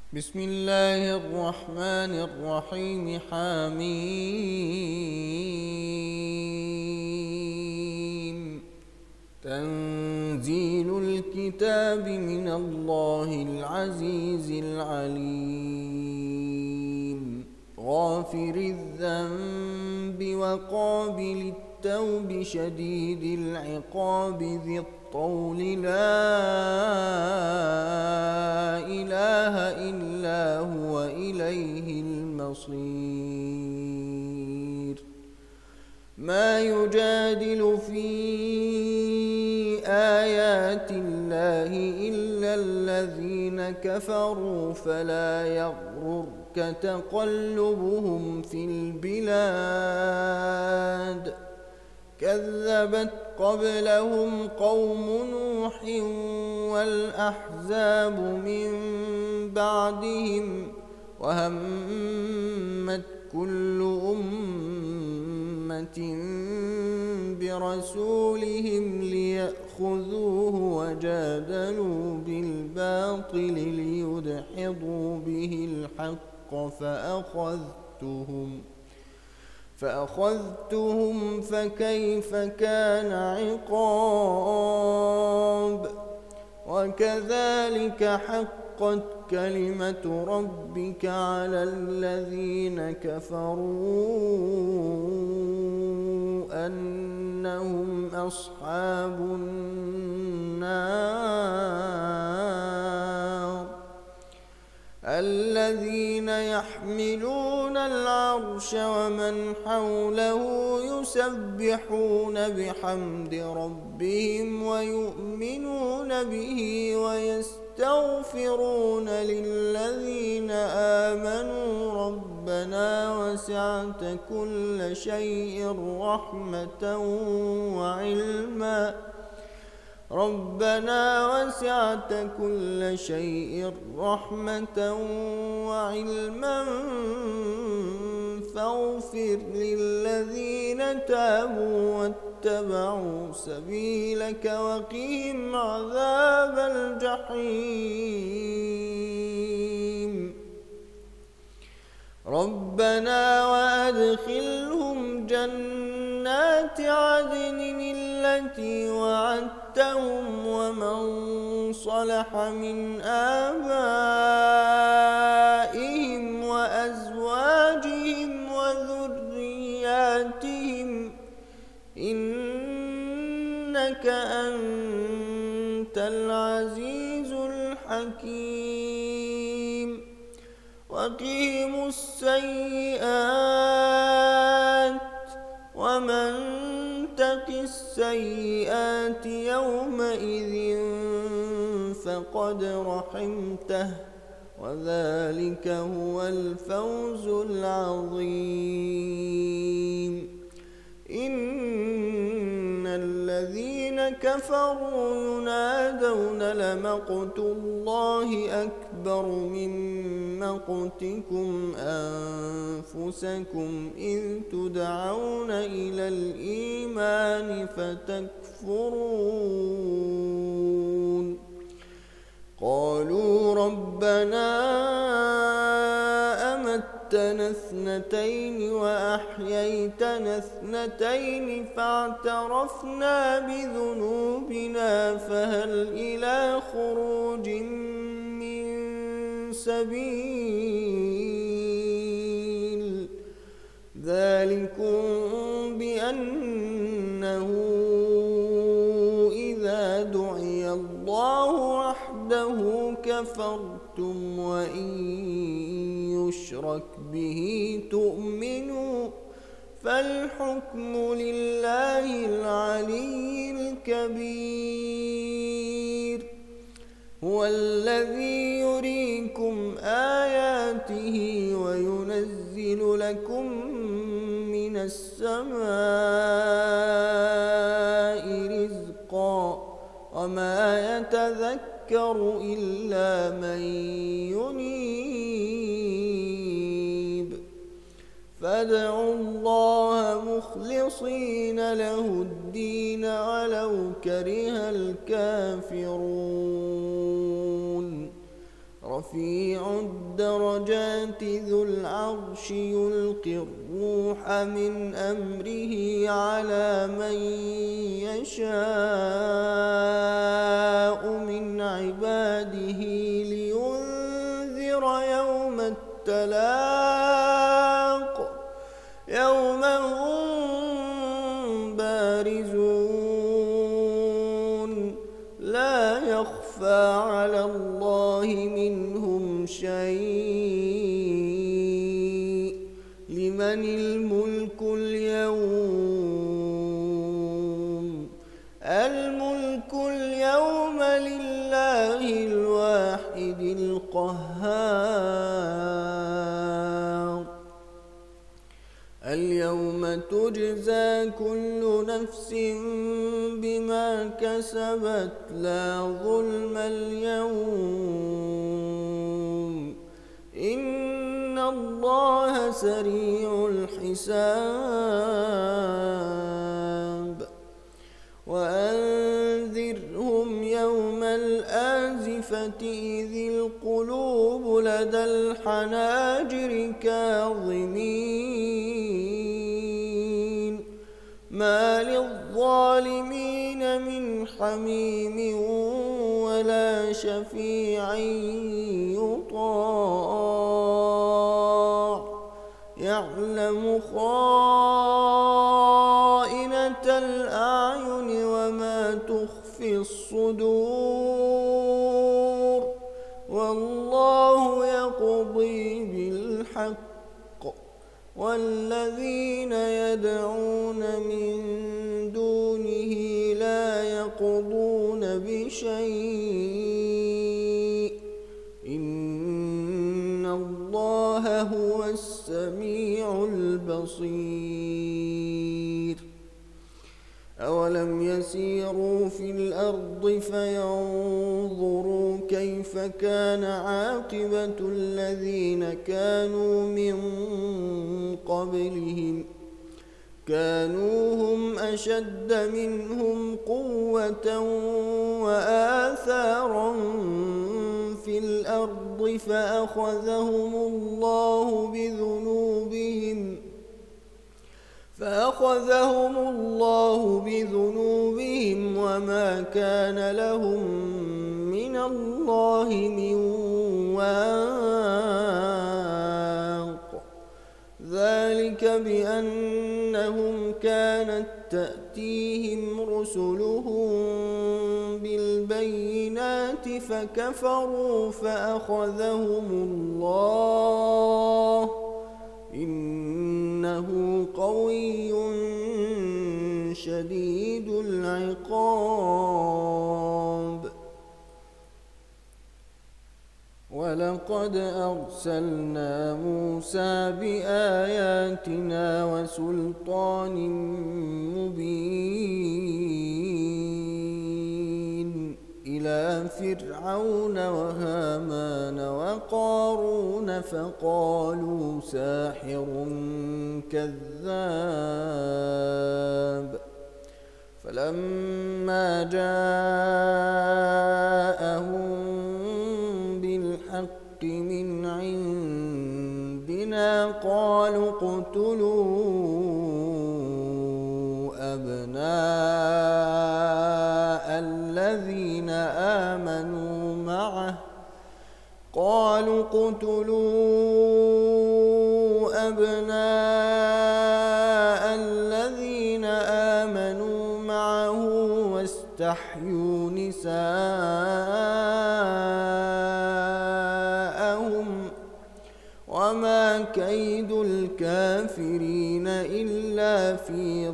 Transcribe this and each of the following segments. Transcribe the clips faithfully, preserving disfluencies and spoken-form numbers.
بسم الله الرحمن الرحيم. حميم. تنزيل الكتاب من الله العزيز العليم. غافر الذنب وقابل التوب شديد العقاب ذي الطول لا إله إلا هو إليه المصير. ما يجادل في آيات الله إلا الذين كفروا فلا يغررك تقلبهم في البلاد. كذبت قبلهم قوم نوح والأحزاب من بعدهم وهمت كل أمة برسولهم ليأخذوه وجادلوا بالباطل ليدحضوا به الحق فأخذتهم فأخذتهم فكيف كان عقاب. وكذلك حقت كلمة ربك على الذين كفروا أنهم أصحاب النار. الذين يحملون العرش ومن حوله يسبحون بحمد ربهم ويؤمنون به ويستغفرون للذين آمنوا ربنا وسعت كل شيء رحمة وعلما ربنا وسعت كل شيء رحمة وعلما فاغفر للذين تابوا واتبعوا سبيلك وقهم عذاب الجحيم. ربنا وأدخلهم جنات عدن التي وعدتهم ومن صلح من آبائهم وأزواجهم وذرياتهم إنك أنت العزيز الحكيم. وقهم السيئات ومن تق السيئات يومئذ فقد رحمته وذلك هو الفوز العظيم. إن الذين كفروا ينادون لمقت الله أكبر من مقتكم أنفسكم إذ تدعون إلى الإيمان فتكفرون. قالوا ربنا أمتنا اثنتين وأحييتنا اثنتين فاعترفنا بذنوبنا فهل إلى خروج من سبيل. ذلكم بأنه إذا دعي الله وحده كفرتم وإن يشرك به تؤمنوا فالحكم لله العلي الكبير. هو الذي يريكم آياته وينزل لكم من السماء رزقا وما يتذكر إلا من ينيب. فادعوا الله مخلصين له الدين ولو كره الكافرون. رفيع الدرجات ذو العرش يلقي الروح من أمره على من يشاء من عباده لينذر يوم التلاق يوم هم بارزون لا يخفى على الله منهم شيء لمن الملك اليوم الملك اليوم لله الواحد القهار اليوم تجزى كل نفس بما كسبت لا ظلم اليوم إن الله سريع الحساب وأنذرهم يوم الآزفة إذ القلوب لدى الحناجر كاظمين ما للظالمين من حميم ولا شفيع يطاع يعلم خائنة الأعين وما تخفي الصدور والله يقضي بالحق والذين يدعون من دونه لا يقضون بشيء إن الله هو السميع البصير أولم يسيروا في الأرض فينظروا كيف كان عاقبة الذين كانوا من قبلهم كانوا هم أشد منهم قوة وآثارا في الأرض فأخذهم الله بذنوبهم فأخذهم الله بذنوبهم وما كان لهم من الله من واق ذلك بأنهم كانت تأتيهم رسلهم بالبينات فكفروا فأخذهم الله إنه قوي شديد العقاب ولقد أرسلنا موسى بآياتنا وسلطان مبين إلى فرعون وهامان وقارون فقالوا ساحر كذاب فلما جاءهم بالحق من عندنا قالوا اقتلوا أبناء الذين آمنوا معه قالوا اقتلوا أبناء الذين آمنوا معه واستحيوا نساءهم وما كيد الكافرين إلا في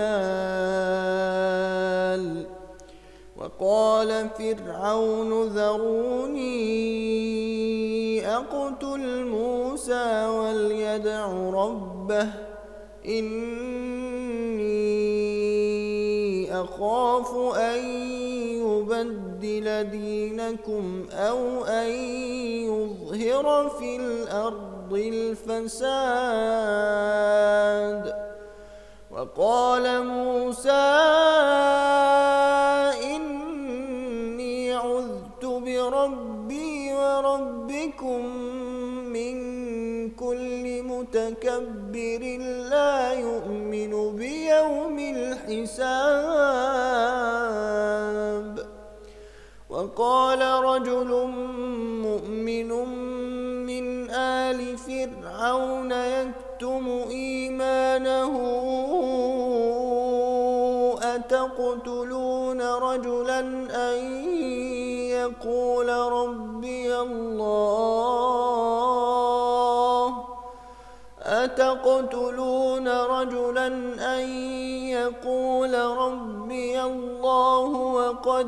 ضلال وقال فرعون ذروني أقتل موسى وليدع ربه إني أخاف أن يبدل دينكم أو أن يظهر في الأرض الفساد وقال موسى إني عذت بربي وربكم ربكم من كل متكبر لا يؤمن بيوم الحساب. وقال رجل مؤمن من آل فرعون يكتم إيمانه أتقتلون رجلا أن يقول ربي الله أتقتلون رجلا أن يقول ربي الله وقد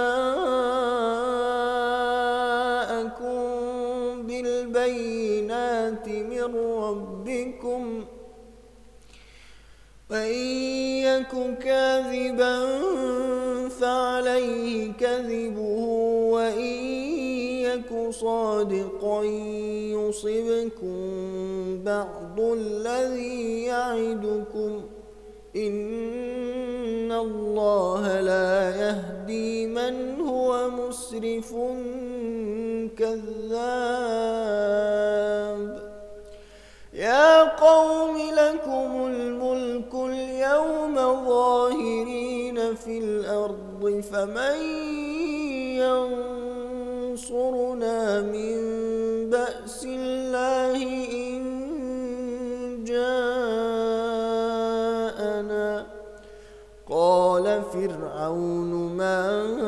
جاءكم بالبينات من ربكم وإن يك كاذبا فعليه كذبه وإن يك صادقا يصبكم بعض الذي يعدكم إن الله لا يهدي من هو مسرف كذاب. يا قوم لكم الملك اليوم ظاهرين في الأرض فمن ينصرنا من بأس الله إن جاءنا. قال فرعون ما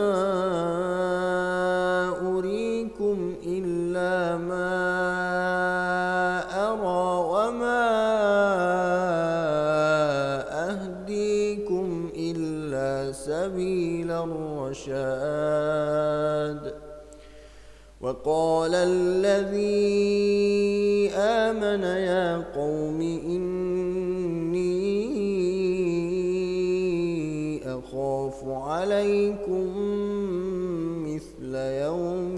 أريكم إلا ما أرى وما أهديكم إلا سبيل الرشاد. وقال الذي آمن يا قوم إني أخاف عليكم مثل يوم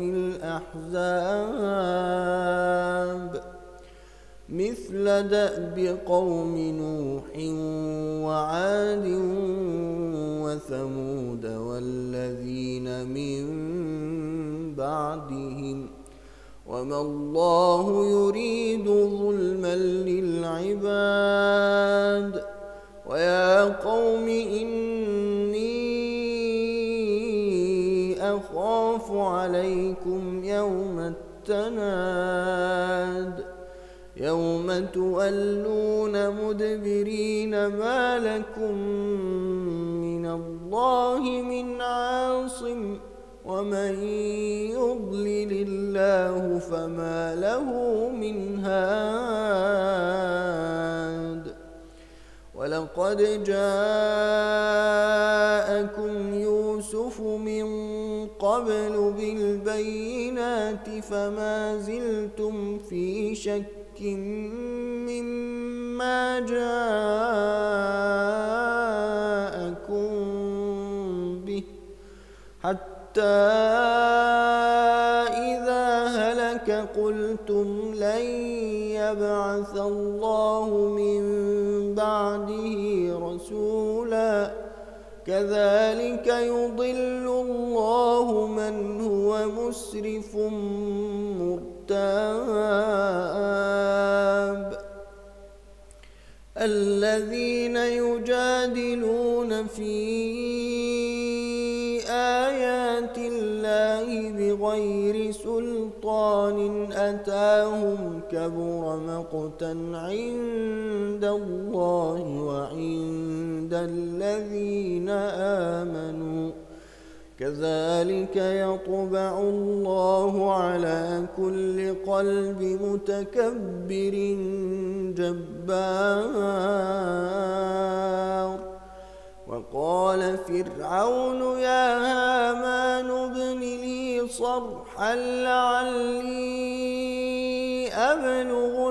الأحزاب مثل دأب قوم نوح وعاد وثمود والذين من بعدهم وما الله يريد ظلما للعباد. ويا قوم إني أخاف عليكم يوم التناد يوم تولون مدبرين ما لكم من الله من عاصم ومن يضلل الله فما له من هاد. ولقد جاءكم يوسف من قبل بالبينات فما زلتم في شك مما جاءكم به حتى إذا هلك قلتم لن يبعث الله من بعده رسولا كذلك يضل الله من هو مسرف مرتاب. الذين يجادلون في آيات الله بغير سلطان أتاهم كبر مقتا عند الله وعند الذين آمنوا كذلك يطبع الله على كل قلب متكبر جبار. وقال فرعون يا هامان ابن لي صرحا لعلي أبلغ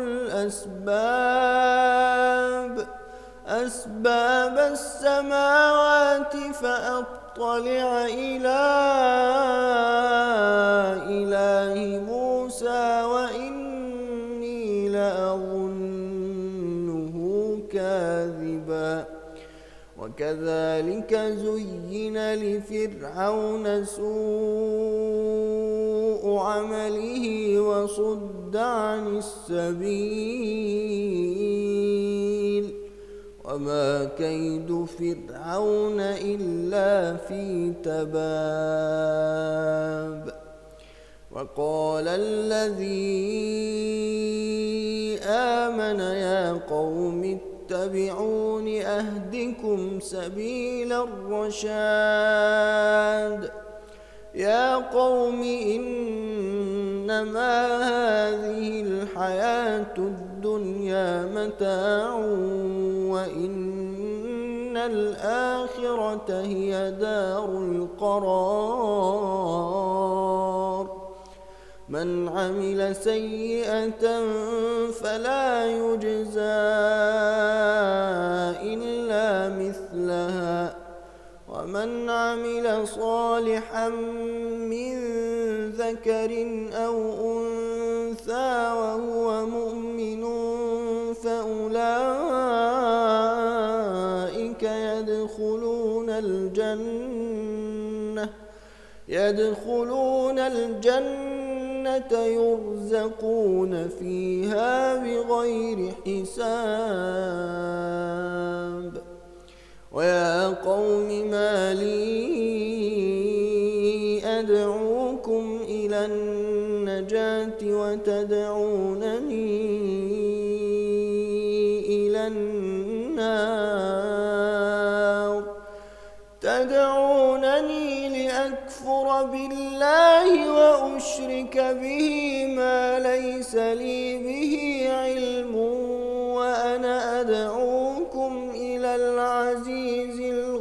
الأسباب أسباب السماوات فأطلع إلى إله موسى وإني لأظنه كاذبا. وكذلك زين لفرعون سوء عمله وصد عن السبيل وما كيد فرعون إلا في تباب. وقال الذي آمن يا قوم اتبعون أهدكم سبيل الرشاد. يا قوم إنما هذه الحياة الدنيا متاع وإن الآخرة هي دار القرار. من عمل سيئة فلا يجزى إلا مثلها ومن عمل صالحا من ذكر أو أنثى وهو مؤمن فأولئك يدخلون الجنة يدخلون الجنة يرزقون فيها بغير حساب. ويا قوم ما لي أدعوكم إلى النجاة وتدعونني إلى النار تدعونني لأكفر بالله وأشرك به ما ليس لي به علم وأنا أدعوكم إلى العزيز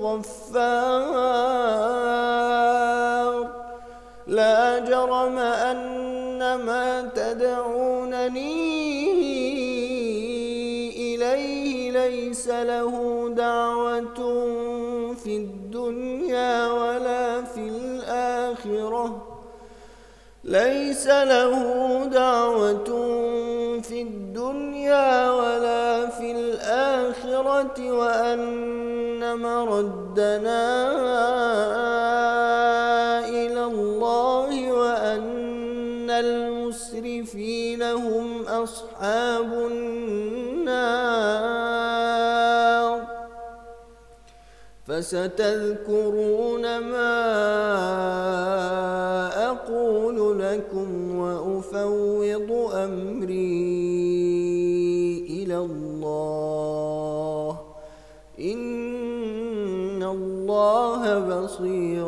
الغفار. لا جرم أن ما تدعونني إليه ليس له دعوة في الدنيا ولا في الآخرة ليس له دعوة في الدنيا ولا في الآخرة وأن مردنا إلى الله وأن المسرفين هم أصحاب النار. فستذكرون ما أقول لكم وأفوض أمري إلى الله إن الله بصير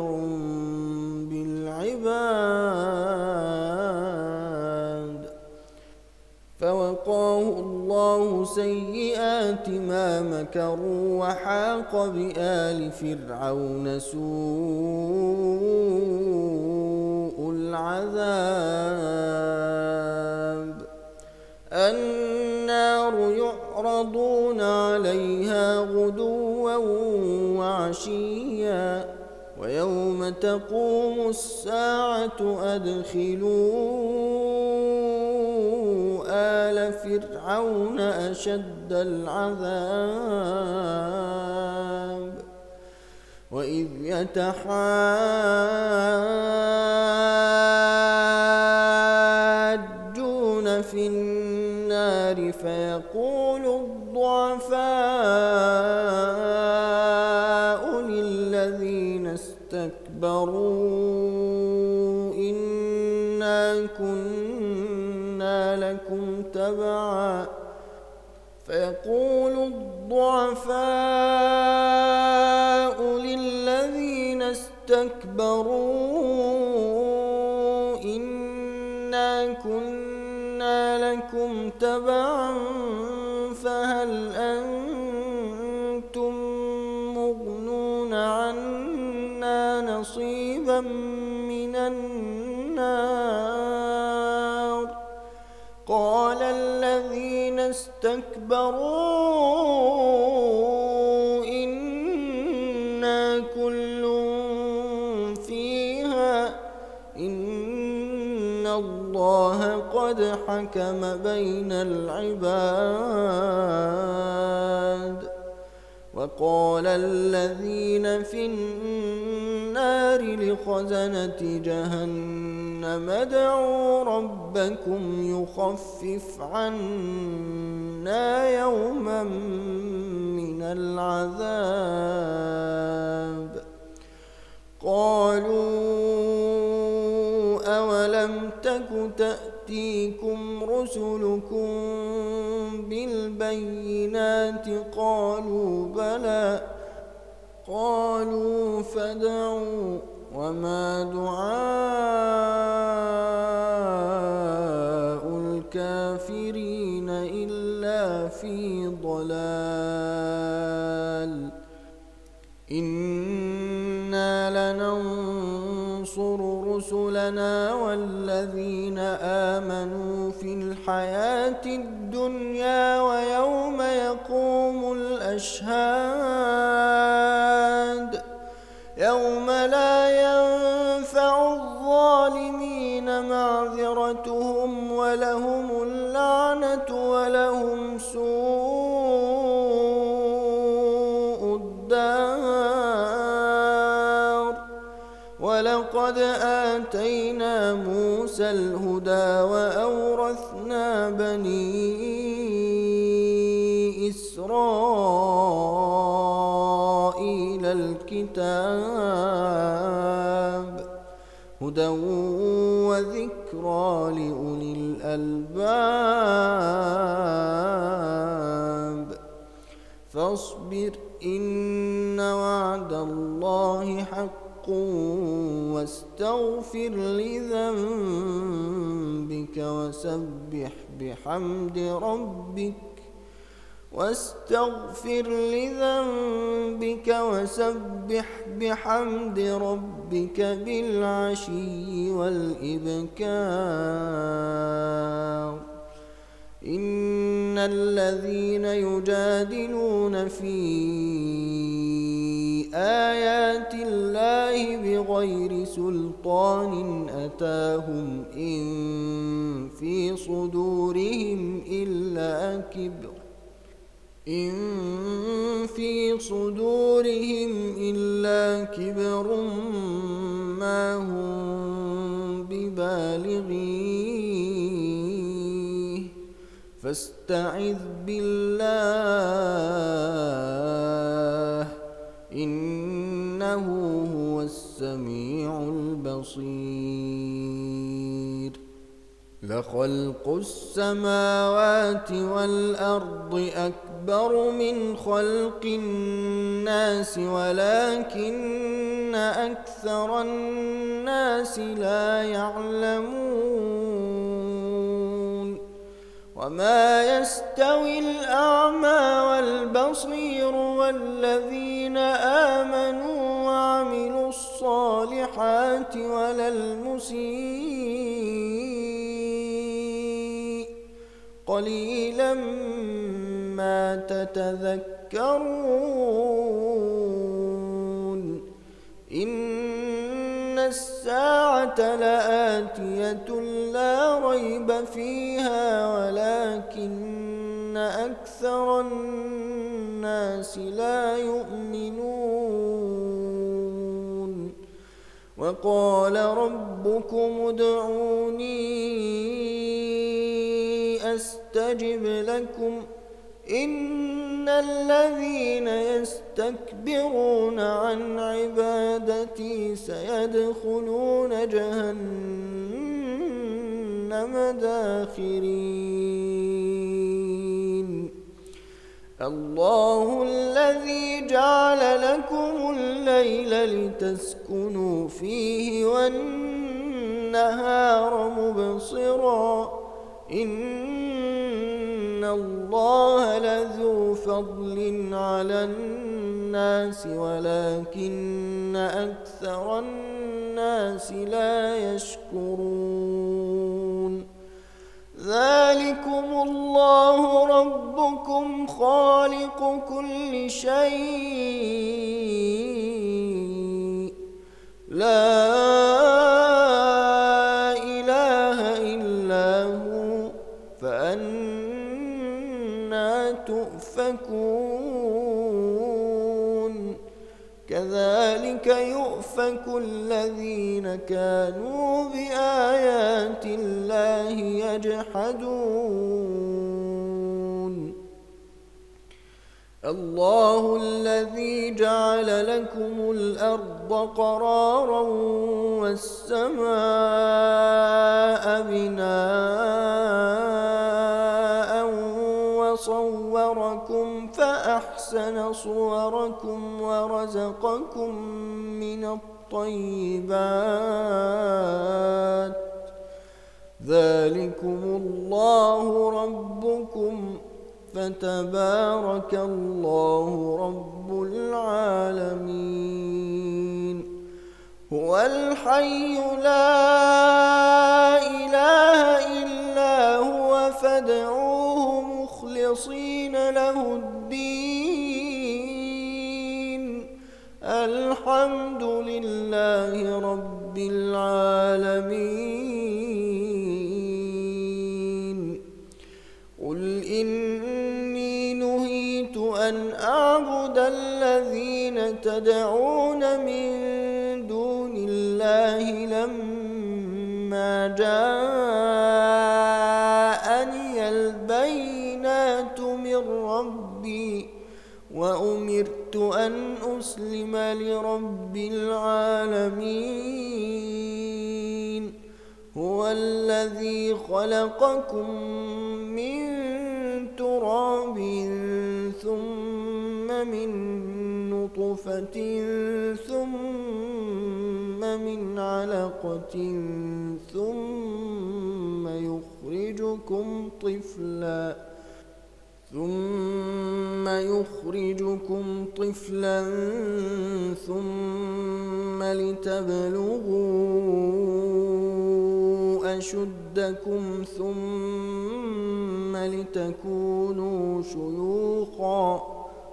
بالعباد. فوقاه الله سيئات ما مكروا وحاق بآل فرعون سوء العذاب. النار يعرضون عليها غدوا وعشيا ويوم تقوم الساعة أدخلوا آل فرعون أشد العذاب. وإذ يتحاجون في النار فيقول الضعفاء للذين استكبروا إنا كنا لكم تبعا فيقول الضعفاء للذين استكبروا إنا كنا لكم تبعا فهل أنتم مغنون عنا نصيبا من النار. قال الذين استكبروا إنا كل فيها إن الله قد حكم بين العباد. وقال الذين في النار لخزنة جهنم ادعوا ربكم يخفف عنا يوما من العذاب قالوا أولم تك تأتيكم رسلكم بالبينات قالوا بلى قالوا فادعوا وما دعاء الكافرين إلا في ضلال إنا لننصر رسلنا والذين آمنوا في الحياة الدنيا ويوم يقوم الأشهاد يوم لا ينفع الظالمين معذرتهم ولهم اللعنة ولهم سوء الدار ولقد آتينا موسى الهدى وأورثنا بني إسرائيل الكتاب هدى وذكرى لأولي الألباب فاصبر إن وعد الله حق واستغفر لذنبك وسبح بحمد ربك واستغفر لذنبك وسبح بحمد ربك بالعشي والإبكار إن الذين يجادلون في آيات الله بغير سلطان أتاهم إن في صدورهم إلا كبر إن في صدورهم إلا كبر ما هم ببالغيه فاستعذ بالله إنه هو السميع البصير لخلق السماوات والأرض أكبر من خلق الناس ولكن أكثر الناس لا يعلمون وما يستوي الأعمى والبصير والذين آمنوا وعملوا الصالحات ولا المسيء قليلا ما تتذكرون إن الساعة لآتية لا ريب فيها ولكن أكثر الناس لا يؤمنون وقال ربكم ادعوني أستجب لكم إن الذين يستكبرون عن عبادتي سيدخلون جهنم داخرين الله الذي جعل لكم الليل لتسكنوا فيه والنهار مبصرا إن الله لذو فضل على الناس ولكن أكثر الناس لا يشكرون ذلكم الله ربكم خالق كل شيء لا إله إلا هو فأنا تؤفكون يؤفك الذين كانوا بآيات الله يجحدون الله الذي جعل لكم الأرض قرارا والسماء بناء وصوركم فأحسن صوركم ورزقكم من الطيبات ذلكم الله ربكم فتبارك الله رب العالمين هو الحي لا إله إلا هو فادعوه مخلصين له الدين الحمد لله رب العالمين قل إني نهيت أن أعبد الذين تدعون من دون الله لما جاءني البينات من ربي وأمرت أن أسلم لرب العالمين هو الذي خلقكم من تراب ثم من نطفة ثم من علقة ثم يخرجكم طفلا ثم يخرجكم طفلا ثم لتبلغوا أشدكم ثم لتكونوا شيوخا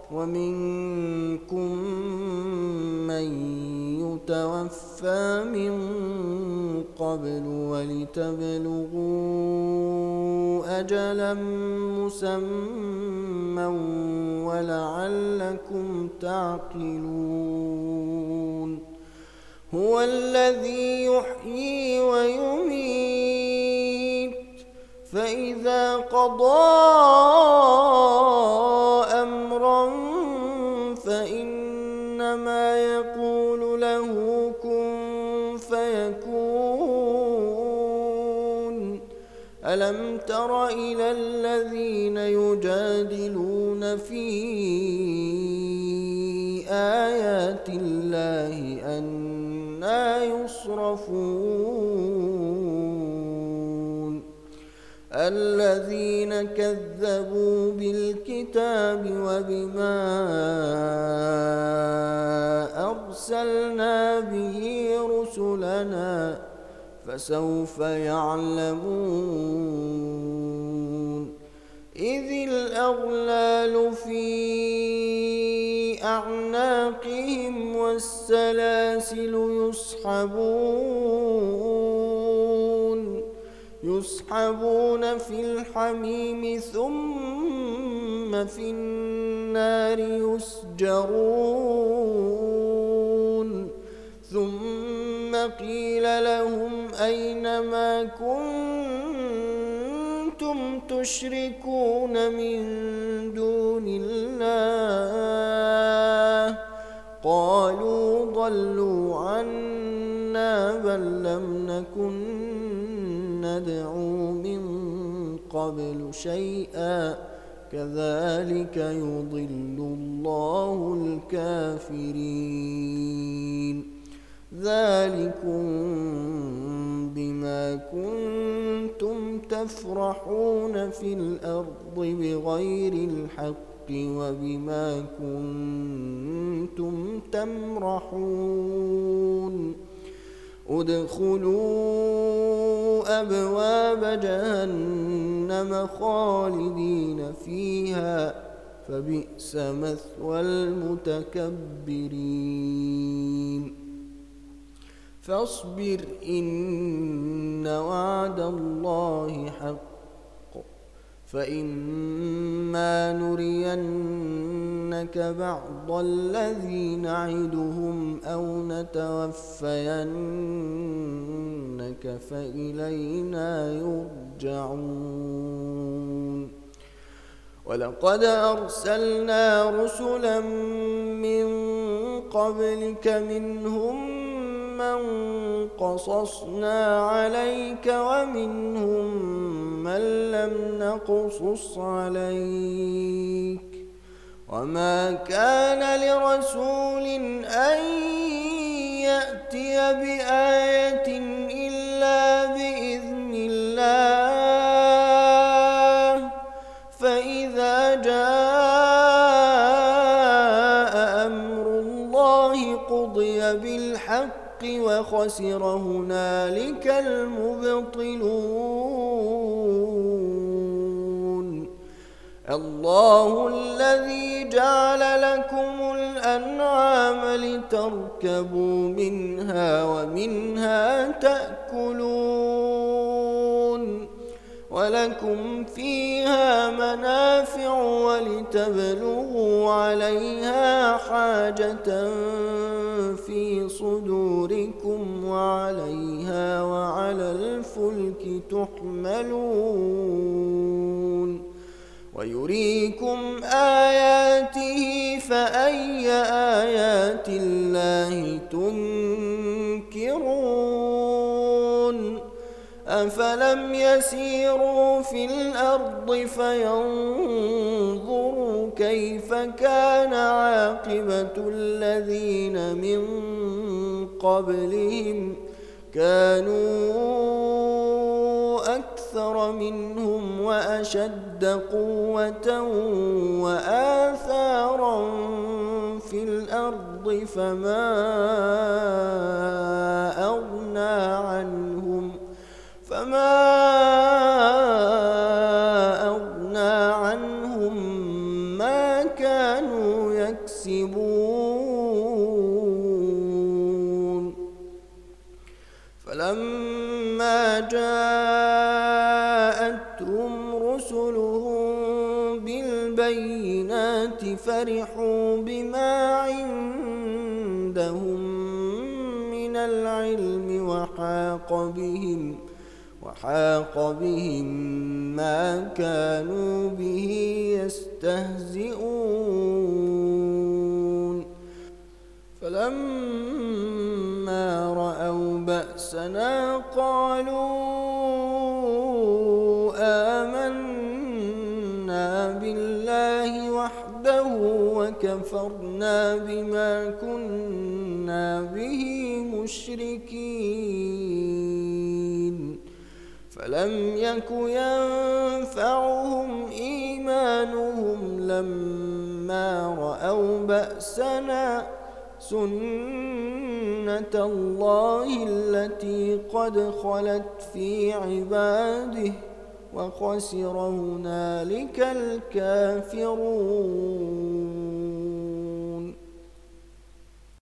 ومنكم من يتوفى من قبل ولتبلغوا أجلا مسمى ولعلكم تعقلون هو الذي يحيي ويميت فإذا قضى أمرا فإنما يقول له كن فيكون ألم تر إلى الذين يجادلون في آيات الله أنى يصرفون الذين كذبوا بالكتاب وبما أرسلنا به رسلنا فسوف يعلمون إذ الأغلال في أعناقهم والسلاسل يسحبون يسحبون في الحميم ثم في النار يسجرون ثم قيل لهم أين ما كنتم تشركون من دون الله قالوا ضلوا عنا بل لم نكن ندعو من قبل شيئا كذلك يضل الله الكافرين ذلكم بما كنتم تفرحون في الأرض بغير الحق وبما كنتم تمرحون ادخلوا أبواب جهنم خالدين فيها فبئس مثوى المتكبرين فاصبر إن وعد الله حق فإما نرينك نُرِيَنَّكَ بَعْضَ الَّذِي نَعِدُهُمْ أَوْ نَتَوَفَّيَنَّكَ فَإِلَيْنَا يُرْجَعُونَ وَلَقَدْ أَرْسَلْنَا رُسُلًا مِّن قَبْلِكَ مِنْهُم مَّن قَصَصْنَا عَلَيْكَ وَمِنْهُم مَّن لَّمْ نَقْصُصْ عَلَيْكَ وَمَا كَانَ لِرَسُولٍ أَن يَأْتِيَ بِآيَةٍ إِلَّا بِإِذْنِ اللَّهِ فَإِذَا جَاءَ أَمْرُ اللَّهِ قُضِيَ بِالْحَقِّ وَخَسِرَ هُنَالِكَ الْمُبْطِلُونَ اللَّهُ الَّذِي جَعَلَ لَكُمُ الْأَنْعَامَ لِتَرْكَبُوا مِنْهَا وَمِنْهَا تَأْكُلُونَ وَلَكُمْ فِيهَا مَنَافِعُ وَلِتَبْلُغُوا عَلَيْهَا حَاجَةً فِي صُدُورِكُمْ وَعَلَيْهَا وَعَلَى الْفُلْكِ تُحْمَلُونَ وَيُرِيكُمْ آيَاتِهِ فَأَيَّ آيَاتِ اللَّهِ تُنكِرُونَ أَفَلَمْ يَسِيرُوا فِي الْأَرْضِ فَيَنظُرُوا كَيْفَ كَانَ عَاقِبَةُ الَّذِينَ مِن قَبْلِهِمْ كَانُوا أَكْثَرَ مِنْهُمْ وَأَشَدَّ قُوَّةً وَآثَارًا فِي الْأَرْضِ فَمَا أَغْنَى عَنْهُمْ فما أغنى عنهم ما كانوا يكسبون فلما جاءتهم رسلهم بالبينات فرحوا بما عندهم من العلم وحاق بهم وحاق بهم ما كانوا به يستهزئون فلما رأوا بأسنا قالوا آمنا بالله وحده وكفرنا بما كنا به مشركين فلم يك ينفعهم إيمانهم لما رأوا بأسنا سنة الله التي قد خلت في عباده وخسر هنالك الكافرون.